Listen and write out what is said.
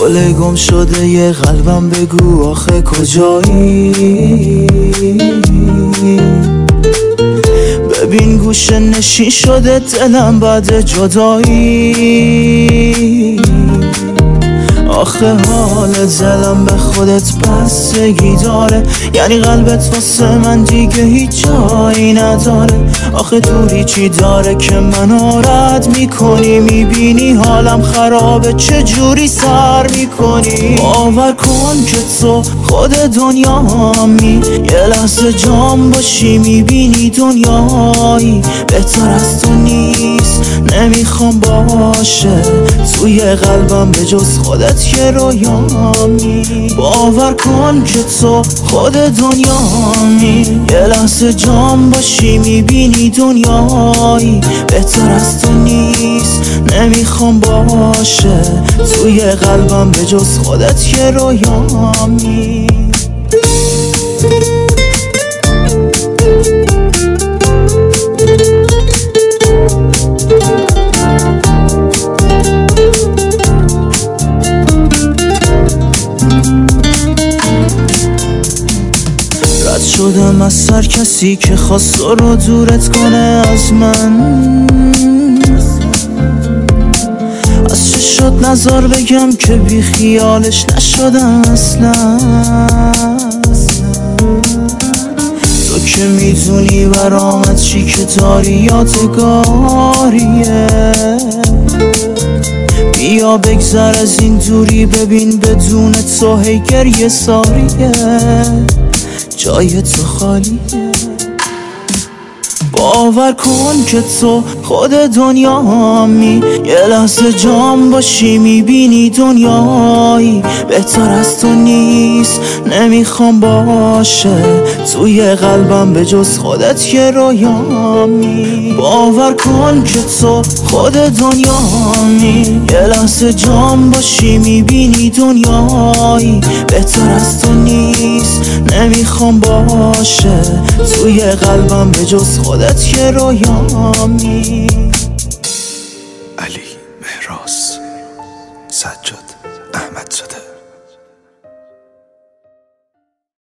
گل گم شده یه قلبم بگو آخه کجایی؟ ببین گوشه نشین شده دلم بعد جدایی. آخه حال دلم به خودت بستگی داره، یعنی قلبت واسه من دیگه هیچ جایی نداره. آخه دوری چی داره که منو رد میکنی؟ میبینی حالم خرابه چجوری سر میکنی؟ باور کن که تو خود دنیامی، یه لحظه جام باشی میبینی دنیایی بهتر از تو نیست. نمیخوام باشه توی قلبم به جز خودت یه رویامی. باور کن که تو خود دنیامی، یه لحظه جام باشی میبینی دنیایی بهتر از تو نیست. نمیخوام باشه توی قلبم به جز خودت یه رویامی. رد شدم از سر کسی که خواست رو دورت کنه از من. از چه شد نظر بگم که بی خیالش نشدم اصلا. تو که میدونی برامت چی که داری یادگاریه. بیا بگذر از این دوری، ببین بدون تو هی گریه ساریه، جای تو خالیه. باور کن که تو خود دنیامی، یه لحظه جام باشی میبینی دنیایی بهتر از تو نیست. نمیخوام باشه توی قلبم به جز خودت یه رویامی. باور کن که تو خود دنیامی، یه لحظه جام باشی میبینی دنیایی بهتر از تو نیست. نمیخوام باشه توی قلبم به جز خودت یه رویامی.